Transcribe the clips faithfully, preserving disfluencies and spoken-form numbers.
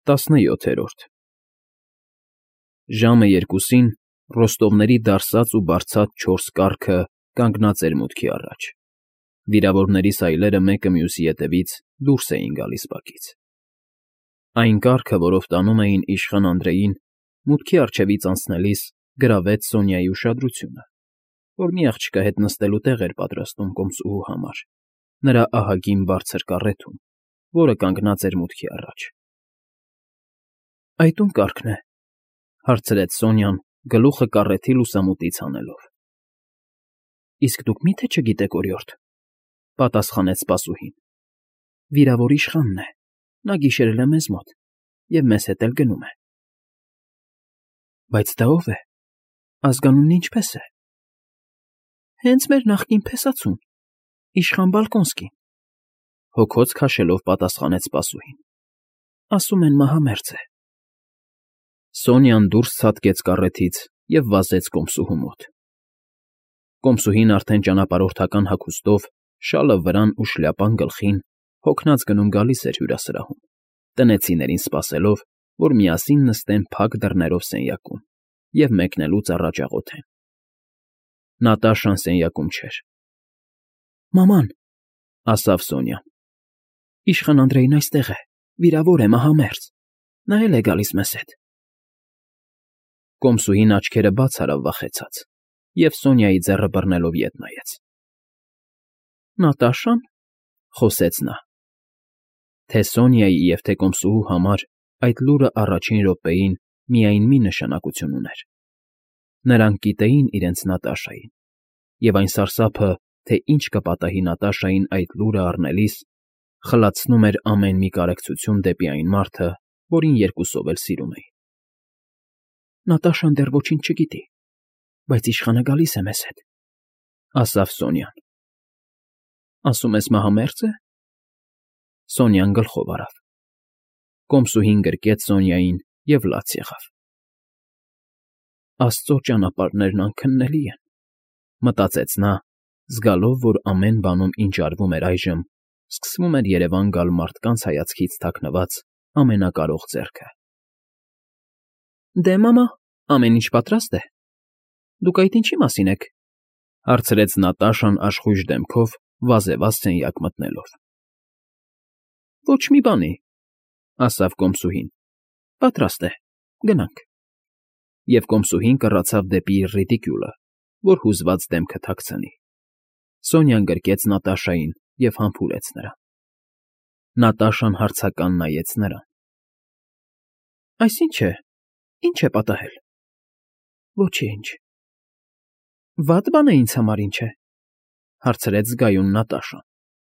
Տասնյոթերորդ Ժամը երկուսին ռոստովների դարսած ու բարձած չորս կառքը կանգնած էր մուտքի առաջ, վիրավորների սայլերը մեկը մյուսի ետևից դուրս էին գալիս բակից։ Այն կառքը, որով տանում էին իշխան Անդրեին, մուտքի առջևից անցնելիս գրավեց Սոնյայի ուշադրությունը, որ մի աղջկա հետ նստելու տեղ էր պատրաստում կոմսուհու համար, նրա ահագին բարձր կառեթում, որը կանգնած էր մուտքի առաջ։ Այդ ում կառքն է,֊ հարցրեց Սոնյան, գլուխը կառեթի լուսամուտից հանելով։ Իսկ դուք մի՞թե չգիտեք, օրիորդ,֊ պատասխանեց սպասուհին։ Վիրավոր իշխանն է, նա գիշերել է մեզ մոտ և մեզ հետ էլ գնում է։ Բայց դա ո՞վ է, ազգանունն ինչպե՞ս է։ Հենց մեր նախկին փեսացուն, իշխան Բալկոնսկին,֊ հոգոց քաշելով պատասխանեց սպասուհին։ Ասում են մահամերձ է։ Սոնյան դուրս ցատկեց կառեթից և վազեց կոմսուհու մոտ։ Կոմսուհին արդեն ճանապարհորդական հագուստով, շալը վրան ու շլյապան գլխին, հոգնած գնում֊գալիս էր հյուրասրահում, տնեցիներին սպասելով, որ միասին նստեն փակ դռներով սենյակում և մեկնելուց առաջ աղոթեն։ Նատաշան սենյակում չէր։ Մաման,֊ ասավ Սոնյան,֊ իշխան Անդրեին այստեղ է, վիրավոր է, մահամերձ, նա էլ է գալիս մեզ հետ։ Կոմսուհին աչքերը բաց արավ վախեցած և Սոնյայի ձեռը բռնելով ետ նայեց։ Նատաշա՞ն,֊ խոսեց նա։ Թե Սոնյայի և թե կոմսուհու համար այդ լուրը առաջին րոպեին միայն մի նշանակություն ուներ. նրանք գիտեին իրենց Նատաշային, և այն սարսափը, թե ինչ կպատահի Նատաշային այդ լուրը առնելիս, խլացնում էր ամեն մի կարեկցություն դեպի այն մարդը, որին երկուսով էլ սիրում էին։ Նատաշան դեռ ոչինչ չգիտի, բայց իշխանը գալիս է մեզ հետ,֊ ասավ Սոնյան։ Ասում ես մահամերձ է։ Սոնյան գլխով արավ։ Կոմսուհին գրկեց Սոնյային և լաց եղավ։ Աստծո ճանապարհներն անքննելի են,֊ մտածեց նա, զգալով, որ ամեն բանում, ինչ արվում էր այժմ, սկսվում էր երևան գալ մարդկանց հայացքից թաքնված ամենակարող ձեռքը։ Դե, մամա, ամեն ինչ պատրաստ է։ Դուք այդ ինչի մասին եք,֊ հարցրեց Նատաշան աշխույժ դեմքով, վազեվազ սենյակ մտնելով։ Ոչ մի բանի,֊ ասավ կոմսուհին,֊ պատրաստ է, գնանք։ Եվ կոմսուհին կռացավ դեպի իր ռիդիկյուլը, որ հուզված դեմքը թաքցնի։ Սոնյան գրկեց Նատաշային և համբուրեց նրան։ Նատաշան հարցական նայեց նրան։ Այս ի՞նչ է, ի՞նչ է պատահել։ Ոչինչ։ Վատ բան է ինձ համար ինչ է,֊ հարցրեց զգայուն Նատաշան։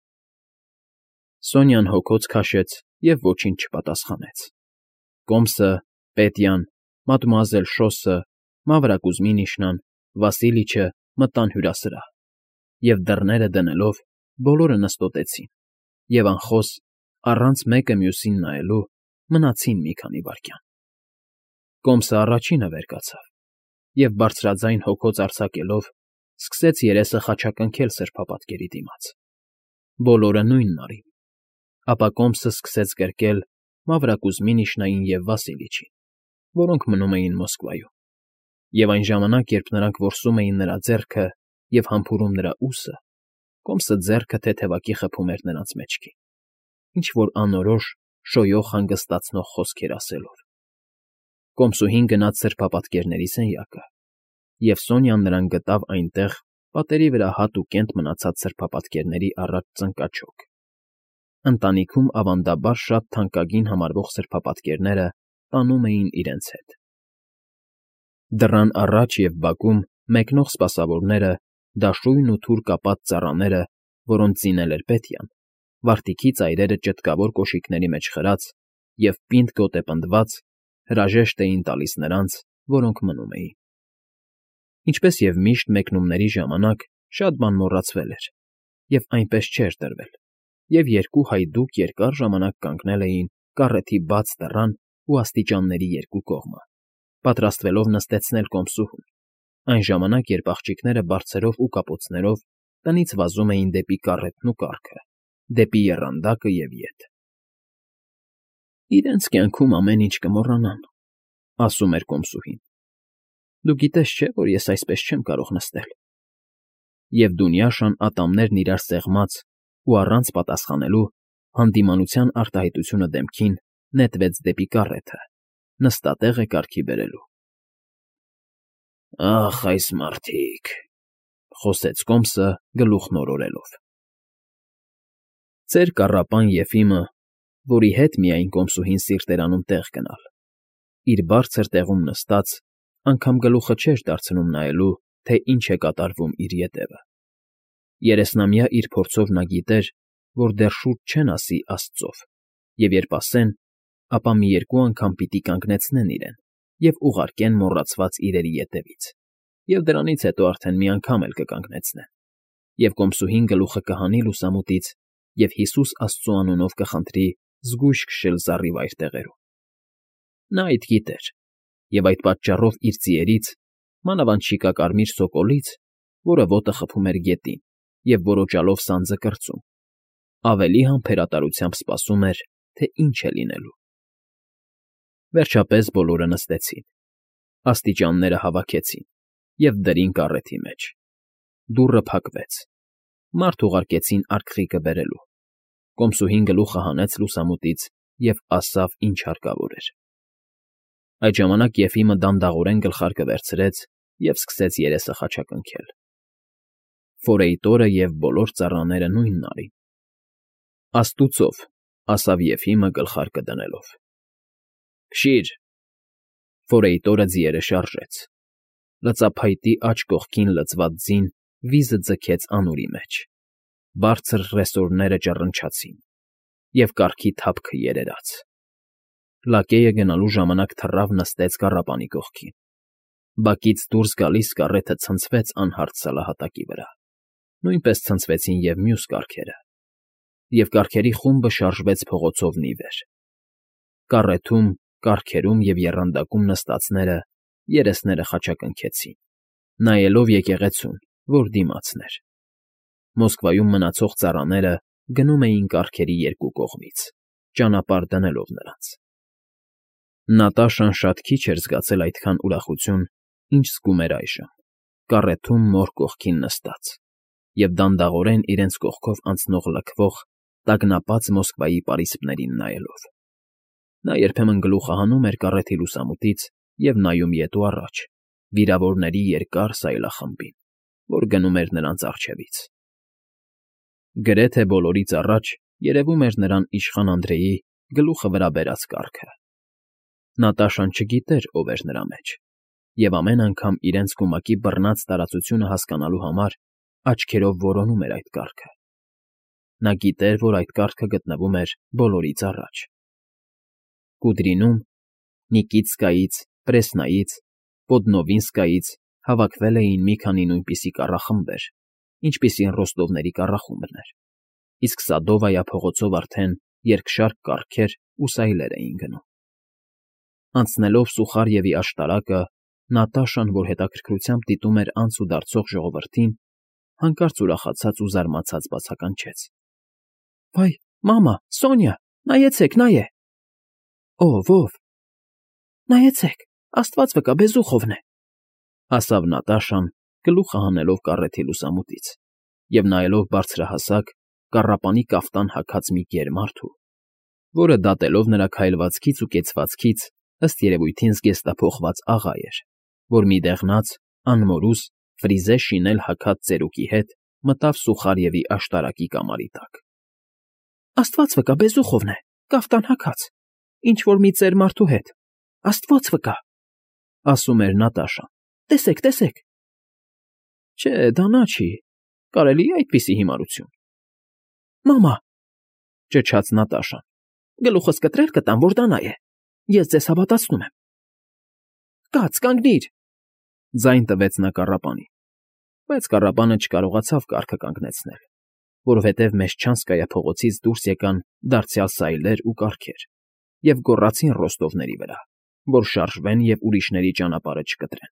Սոնյան հոգոց քաշեց և ոչինչ չպատասխանեց։ Կոմսը, Պետյան, մադմուազել Շոսը, Մավրակուզմինիշնան, Վասիլիչը մտան հյուրասրահ, և դռները դնելով բոլորը նստոտեցին և անխոս, առանց մեկը մյուսին նայելու, մնացին մի քանի վայրկյան։ Կոմսը առաջինը վեր կացավ և բարձրաձայն հոգոց արձակելով սկսեց երեսը խաչակնքել սրբապատկերի դիմաց։ Բոլորը նույնն արին, ապա Կոմսը սկսեց գրկել Մավրակուզմինիշնային և Վասիլիչին, որոնք մնում էին Մոսկվայում, և այն ժամանակ, երբ նրանք որսում էին նրա ձեռքը և համբուրում նրա ուսը, Կոմսը ձեռքը թեթևակի խփում էր նրանց մեջքին, ինչ֊որ անորոշ, շոյող հանգստացնող խոսքեր ասելով։ Կոմսուհին գնաց սրբապատկերների սենյակը, և Սոնյան նրան գտավ այնտեղ պատերի վրա հատուկենտ մնացած սրբապատկերների առաջ ծնկաչոք։ Ընտանիքում ավանդաբար շատ թանկագին համարվող սրբապատկերները տանում էին իրենց հետ։ Դռան առաջ և բակում մեկնող սպասավորները, դաշույն ու թուր կապած ծառաները, որոնց զինել էր Պետյան, վարտիքի ծայրերը ճտկավոր կոշիկների մեջ խրած և պինդ գոտեպնդված, հրաժեշտ էին տալիս նրանց, որոնք մնում էին։ Ինչպես և միշտ մեկնումների ժամանակ շատ բան մոռացվել էր և այնպես չէր տրվել, և երկու հայդուկ երկար ժամանակ կանգնել էին կառեթի բաց դռան ու աստիճանների երկու կողմը, պատրաստվելով նստեցնել կոմսուհուն, այն ժամանակ, երբ աղջիկները բարձրով ու կապոցներով տնից վազում էին դեպի կառեթն ու կառքը, դեպի եռանդակը և ետ։ Իրենց կյանքում ամեն ինչ կմոռանան, ասում էր կոմսուհին։ Դու գիտես չէ, որ ես այսպես չեմ կարող նստել։ Եվ Դունյաշան ատամներն իրար սեղմած ու առանց պատասխանելու հանդիմանության արտահայտությունը դեմքին նետվեց դեպի կառեթը, նստատեղը կարգի բերելու։ Ախ, այս մարդիկ, խոսեց կոմսը գլուխն օրորելով։ Ծեր կառապան Եֆիմը, որի հետ միայն կոմսուհին սիրտ էր անում տեղ գնալ, իր բարձր տեղում նստած, անգամ գլուխը չէր դարձնում նայելու, թե ինչ է կատարվում իր ետևը։ Երեսնամյա իր փորձով նա գիտեր, որ դեռ շուտ չեն ասի Աստծով, և երբ ասեն, ապա մի երկու անգամ պիտի կանգնեցնեն իրեն և ուղարկեն մոռացված իրերի ետևից, և դրանից հետո արդեն մի անգամ էլ կկանգնեցնեն, և կոմսուհին գլուխը կհանի լուսամուտից և Հիսուս Աստծու անունով կխնդրի զգույշ քշել զառիվայր տեղերում։ Նա այդ գիտեր, և այդ պատճառով իր ձիերից, մանավանդ շիկակարմիր սոկոլից, որը ոտը խփում էր գետին և որոճալով սանձը կրծում, ավելի համբերատարությամբ սպասում էր, թե ինչ է լինելու։ Վերջապես բոլորը նստեցին, աստիճանները հավաքեցին և դրին կառեթի մեջ։ Դուռը փակվեց, մարդ ուղարկեցին արկղիկը բերելու։ Կոմսուհին գլուխը հանեց լուսամուտից և ասավ, ինչ հարկավոր էր։ Այդ ժամանակ Եֆիմը դանդաղորեն գլխարկը վերցրեց և սկսեց երեսը խաչակնքել։ Ֆորեյտորը և բոլոր ծառաները նույնն արին։ Աստուծով, ասավ Եֆիմը գլխարկը դնելով։ Քշի՛ր։ Ֆորեյտորը ձիերը շարժեց։ Լծափայտի աջ կողքին լցված ձին վիզը ձգեց անուրի մեջ։ Բարձր ռեսորները ճռնչացին, և կառքի թափքը երերաց։ Լակեյը գնալու ժամանակ թռավ նստեց կառապանի կողքին։ Բակից դուրս գալիս կառեթը ցնցվեց անհարթ սալահատակի վրա, նույնպես ցնցվեցին և մյուս կառքերը, և կառքերի խումբը շարժվեց փողոցովն ի վեր։ Կառեթում, կառքերում և եռանդակում նստածները երեսները խաչակնքեցին, նայելով եկեղեցուն, որ դիմացն էր։ Մոսկվայում մնացող ծառաները գնում էին կառքերի երկու կողմից, ճանապարհ դնելով նրանց։ Նատաշան շատ քիչ էր զգացել այդքան ուրախություն, ինչ զգում էր այժմ, կառեթում մոր կողքին նստած և դանդաղորեն իրենց կողքով անցնող լքվող, տագնապած Մոսկվայի պարիսպներին նայելով։ Նա երբեմն գլուխը հանում էր կառեթի լուսամուտից և նայում ետ ու առաջ, վիրավորների երկար սայլախմբին, որ գնում էր նրանց առջևից։ Գրեթե բոլորից առաջ երևում էր նրան իշխան Անդրեի գլուխը վրա բերած կառքը։ Նատաշան չգիտեր ով էր նրա մեջ, և ամեն անգամ իրենց կումակի բռնած տարածությունը հասկանալու համար աչքերով որոնում էր այդ կառքը։ Նա գիտեր, որ այդ կառքը գտնվում էր բոլորից առաջ։ Կուդրինում Նիկիտսկայից, Պրեսնայից, Պոդնովինսկայից հավաքվել էին մի քանի նույնպիսի կառախմբեր, ինչպիսին Ռոստովների կառախումբն էր, իսկ Սադովայա փողոցով արդեն երկշարք կառքեր ու սայլեր էին գնում։ Անցնելով Սուխարևի աշտարակը, Նատաշան, որ հետաքրքրությամբ դիտում էր անց ու դարձող ժողովրդին, հանկարծ ուրախացած ու զարմացած բացականչեց. ֊ Վայ, մամա, Սոնյա, նայեցեք, նա է։ Ո՞վ, ո՞վ։ Նայեցեք, Աստված վկա, Բեզուխովն է, ասավ Նատաշան, գլուխը հանելով կառեթի լուսամուտից և նայելով բարձրահասակ, կառապանի կաֆտան հագած մի կեր մարդու, որը դատելով նրա քայլվածքից ու կեցվածքից, ըստ երևույթին զգեստափոխված աղա էր, որ մի դեղնած, անմորուս, ֆրիզե շինել հագած ծերուկի հետ մտավ Սուխարևի աշտարակի կամարի տակ։ Աստված վկա, Բեզուխովն է, կաֆտան հագած, ինչ֊որ մի ծեր մարդու հետ, Աստված վկա, ասում էր Նատաշան։ Տեսեք, տեսեք։ Չէ, դա նա չի, կարելի է այդպիսի հիմարություն։ Մամա, ճչաց Նատաշան, գլուխս կտրել կտամ, որ դա նա է, ես ձեզ հավատացնում եմ։ Կաց, կանգնիր, ձայն տվեց նա կառապանին, բայց կառապանը չկարողացավ կառքը կանգնեցնել, որովհետև մեծ Չանսկայա փողոցից դուրս եկան դարձյալ սայլեր ու կառքեր և գոռացին Ռոստովների վրա, որ շարժվեն և ուրիշների ճանապարհը չկտրեն։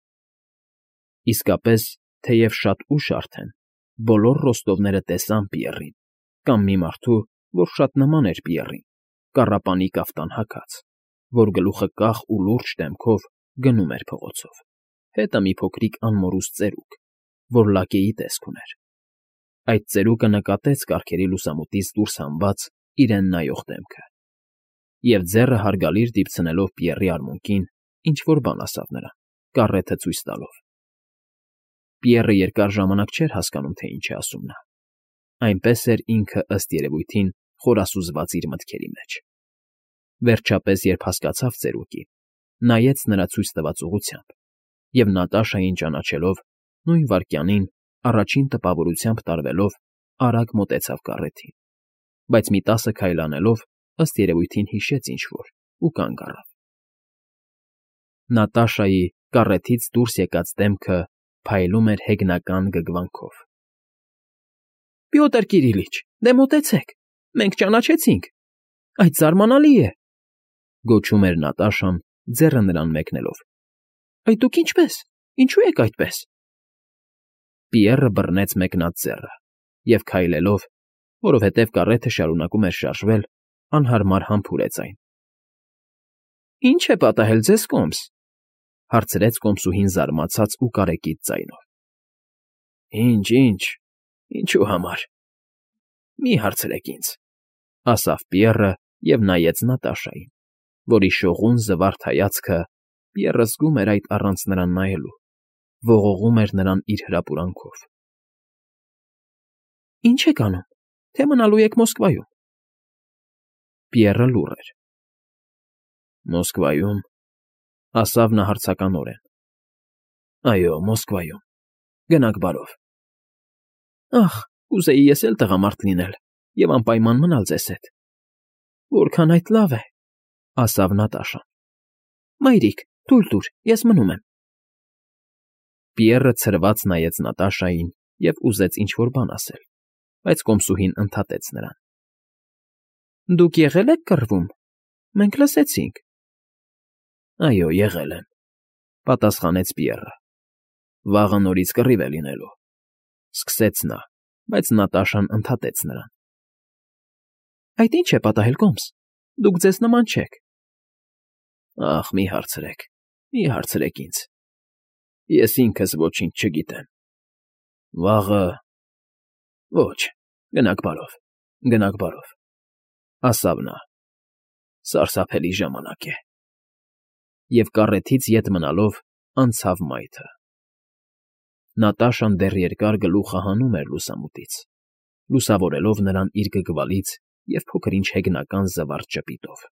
Իսկապես, թեև շատ ուշ արդեն, բոլոր Ռոստովները տեսան Պիեռին կամ մի մարդու, որ շատ նման էր Պիեռին, կառապանի կաֆտան հագած, որ գլուխը կախ ու լուրջ դեմքով գնում էր փողոցով, հետը մի փոքրիկ անմորուս ծերուկ, որ լակեի տեսք ուներ. այդ ծերուկը նկատեց կառքերի լուսամուտից դուրս հանված իրեն նայող դեմքը և ձեռը հարգալից դիպցնելով Պիեռի արմունկին ինչ֊որ բան ասավ նրան, կառեթը ցույց տալով։ Պիեռը երկար ժամանակ չէր հասկանում, թե ինչ է ասում նա. այնպես էր ինքը, ըստ երևույթին, խորասուզված իր մտքերի մեջ։ Վերջապես, երբ հասկացավ ծերուկին, նայեց նրա ցույց տված ուղղությամբ և Նատաշային ճանաչելով, նույն վայրկյանին, առաջին տպավորությամբ տարվելով, արագ մոտեցավ կառեթին, բայց մի տասը քայլ անելով, ըստ երևույթին հիշեց ինչ֊որ ու կանգ առավ։ Նատաշայի կառեթից դուրս եկած դեմքը փայլում էր հեգնական գգվանքով։ ֊ Պյոտր Կիրիլիչ, դե մոտեցեք, մենք ճանաչեցինք, այդ զարմանալի է,֊ գոչում էր Նատաշան, ձեռը նրան մեկնելով։ ֊ Այդ դուք ինչպե՞ս, ինչո՞ւ եք այդպես։ Պիեռը բռնեց մեկնած ձեռը և քայլելով, որովհետև կառեթը շարունակում էր շարժվել, անհարմար համբուրեց այն։ ֊ Ի՞նչ է պատահել ձեզ, կոմս,֊ հարցրեց կոմսուհին զարմացած ու կարեկից ձայնով։ ֊ Ինչ, ինչ, ինչու համար, մի հարցրեք ինձ,֊ ասավ Պիեռը և նայեց Նատաշային, որի շողուն զվարթ հայացքը, Պիեռը զգում էր այդ առանց նրան նայելու, ողողում էր նրան իր հրապուրանքով։ ֊ Ի՞նչ եք անում, թե մնալու եք Մոսկվայում։ Պիեռը լուռ էր։ ֊ Մոսկվայում,֊ ասավ նա հարցականորեն։ ֊ Այո, Մոսկվայում, գնաք բարով։ ֊ Ախ, կուզեի ես էլ տղամարդ լինել և անպայման մնալ ձեզ հետ։ ֊ Որքան այդ լավ է,֊ ասավ Նատաշան։ ֊ Մայրիկ, թույլ տուր, ես մնում եմ։ Պիեռը ցրված նայեց Նատաշային և ուզեց ինչ֊որ բան ասել, բայց կոմսուհին ընդհատեց նրան։ ֊ Դուք եղե՞լ եք կռվում, մենք լսեցինք։ ֊ Այո, եղել եմ,֊ պատասխանեց Պիեռը։ ֊ Վաղը նորից կռիվ է լինելու,֊ սկսեց նա, բայց Նատաշան ընդհատեց նրան։ ֊ Այդ ի՞նչ է պատահել, կոմս, դուք ձեզ նման չեք։ ֊ Ախ, մի հարցրեք, մի հարցրեք ինձ, ես ինքս ոչինչ չգիտեմ։ Վաղը… Ոչ, գնաք բարով, գնաք բարով,֊ ասավ նա։ Սարսափելի ժամանակ է։ Եվ կառեթից ետ մնալով անցավ մայթը։ Նատաշան դեռ երկար գլուխը հանում էր լուսամուտից, լուսավորելով նրան իր գգվալից և փոքր֊ինչ հեգնական զվարթ ժպիտով։